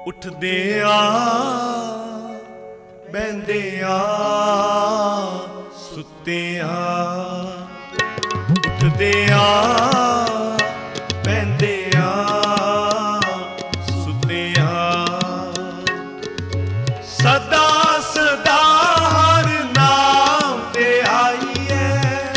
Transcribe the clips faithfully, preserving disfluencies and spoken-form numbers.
ਉੱਠਦਿਆਂ ਬਹਿੰਦਿਆਂ ਸੁੱਤਿਆਂ, ਉੱਠਦਿਆਂ ਬਹਿੰਦਿਆਂ ਸੁੱਤਿਆਂ, ਸਦਾ ਸਦਾ ਹਰ ਨਾਮ ਤੇ ਆਈਏ,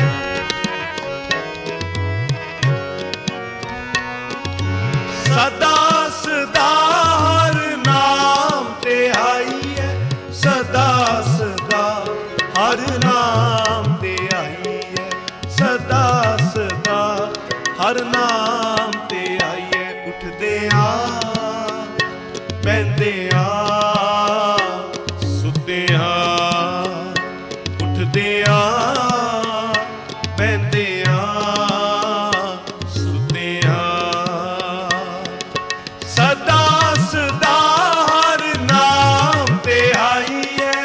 ਸਦਾ ਸਦਾ ਹਰ ਨਾਮ ਤੇ ਆਈਏ, ਸਦਾ ਸਦਾ ਹਰ ਨਾਮ ਤੇ ਆਈਏ, ਸਦਾ ਸਦਾ ਹਰ ਨਾਮ ਤੇ ਆਈਏ। ਉੱਠਦਿਆਂ ਬਹਿੰਦਿਆਂ ਸੁੱਤਿਆਂ, ਉੱਠਦਿਆਂ ਬਹਿੰਦਿਆਂ ਸੁੱਤਿਆਂ, ਸਦਾ ਸਦਾ ਹਰ ਨਾਮ ਤੇ ਆਈਏ,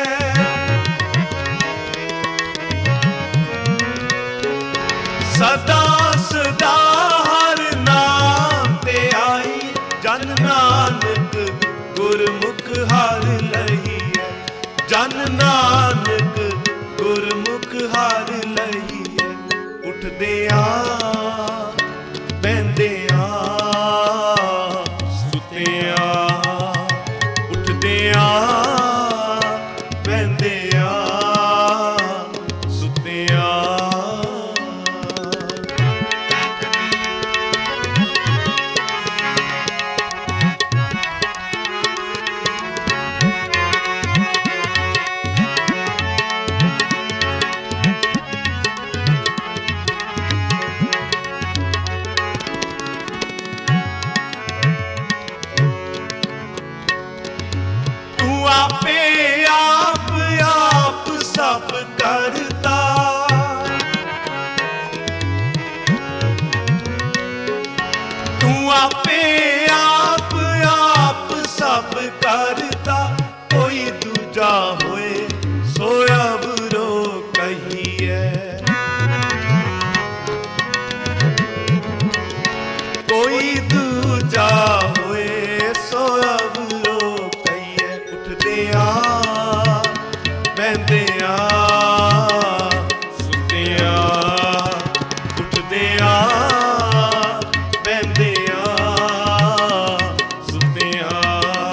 ਸਦਾ ਸਦਾ ਹਰ ਨਾਮ ਤੇ ਆਈ। ਜਨ ਨਾਨਕ ਗੁਰਮੁਖ ਹਰਿ ਲਈਐ, ਜਨ ਨਾਨਕ ਗੁਰਮੁਖ ਹਰਿ ਲਈਐ। ਉੱਠਦਿਆਂ ਬਹਿੰਦਿਆਂ ਸੁੱਤਿਆਂ, ਉੱਠਦਿਆਂ ਬਹਿੰਦਿਆਂ ਸੁੱਤਿਆਂ, ਆਪੇ ਆਪ ਆਪ ਸਭ ਕਰਤਾ, ਤੂੰ ਆਪੇ ਆਪ ਆਪ ਸਭ ਕਰਤਾ। ਕੋਈ ਦੂਜਾ ਹੋਏ ਸੋ ਅਵਰੋ ਕਹੀਏ, ਕੋਈ ਦੂਜਾ ਹੋਏ ਸੋ ਅਵਰੋ ਕਹੀਏ। ਉੱਠਦਿਆਂ ਬਹਿੰਦਿਆਂ ਸੁੱਤਿਆਂ, ਉੱਠਦਿਆਂ ਬਹਿੰਦਿਆਂ ਸੁੱਤਿਆਂ,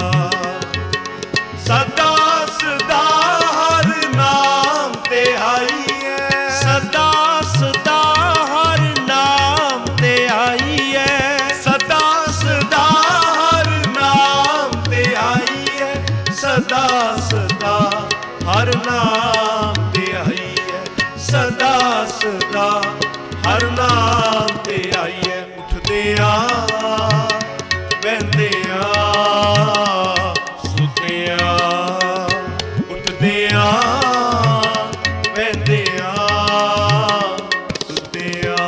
ਸਦਾ ਸਦਾ ਹਰ ਨਾਮ ਤੇ ਆਈਏ, ਸਦਾ ਸਦਾ ਹਰ ਨਾਮ ਤੇ ਆਈਏ, ਸਦਾ ਸਦਾ ਹਰ ਨਾਮ ਤੇ ਆਈਏ, ਸਦਾ ਸਦਾ ਹਰ ਨਾਮ ਤੇ ਆਈਏ, ਸਦਾ ਸਦਾ ਹਰ ਨਾਮ ਤੇ ਆਈਏ। ਉੱਠਦਿਆਂ ਬਹਿੰਦਿਆਂ ਸੁੱਤਿਆਂ, ਉੱਠਦਿਆਂ ਬਹਿੰਦਿਆਂ ਸੁੱਤਿਆਂ,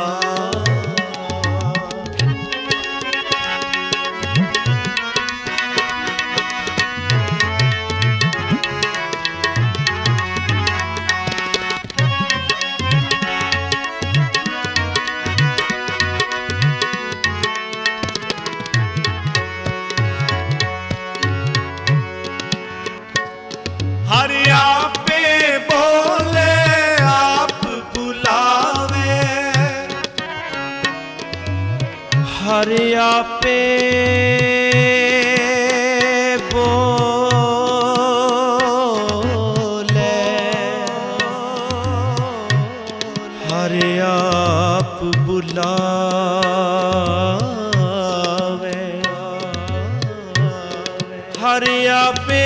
ਹਰਿ ਆਪੇ ਬੋਲੇ ਆਪ ਬੁਲਾਵੇ, ਹਰਿ ਆਪੇ ਬੋਲੇ, ਹਰਿ ਆਪ ਬੁਲਾਵੇ, ਹਰਿ ਆਪੇ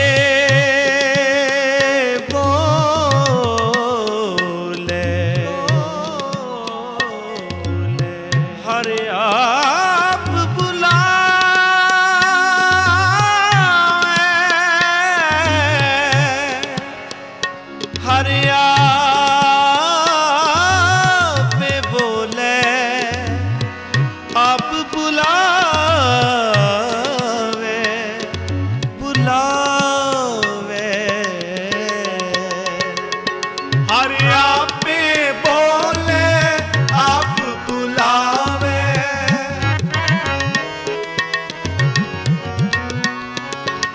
ਬੋਲੇ, ਹਰਿ ਆਪ ਬੁਲਾਵੇ, ਹਰਿ ਆਪੇ ਬੋਲੇ, ਆਪ ਬੁਲਾਵੇ, ਬੁਲਾਵੇ, ਹਰਿ ਆਪੇ ਬੋਲੇ ਆਪ ਬੁਲਾਵੇ,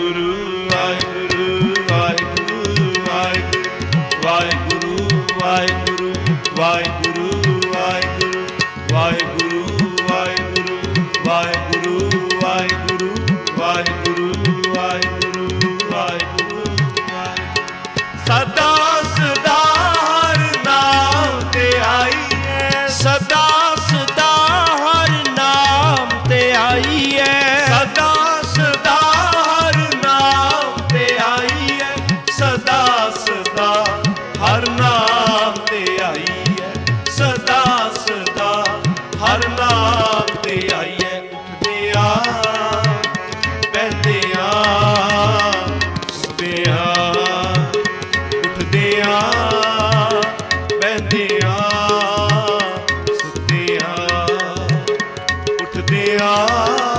ਵਾਹਿਗੁਰੂ ਵਾਹਿਗੁਰੂ ਵਾਹਿਗੁਰੂ ਵਾਹਿਗੁਰੂ ਵਾਹਿਗੁਰੂ ਵਾਹਿਗੁਰੂ ਵਾਹਿਗੁਰੂ ਵਾਹਿਗੁਰੂ ਵਾਹਿਗੁਰੂ ਵਾਹਿਗੁਰੂ ਵਾਹਿਗੁਰੂ ਵਾਹਿਗੁਰੂ ਵਾਹਿਗੁਰੂ ਵਾਹਿਗੁਰੂ ਸਦਾ ਸਦਾ ਹਰ ਨਾਮ ਤੇ ਆਈਏ, ਸਦਾ ਸਦਾ ਹਰ ਨਾਮ ਤੇ ਆਈਏ, ਸਦਾ ਸਦਾ ਹਰ ਨਾਮ ਤੇ ਆਈਏ, ਸਦਾ ਸਦਾ ਹਰ ਨਾਮ ਤੇ ਆਈਏ, ਸਦਾ ਸਦਾ ਹਰ ਨਾਮ ਤੇ ਆਈਏ। ਉੱਠਦਿਆਂ ਬਹਿੰਦਿਆਂ ਉੱਠਦਿਆਂ ਬਹਿੰਦਿਆਂ ਸੁੱਤਿਆਂ ਉੱਠਦਿਆਂ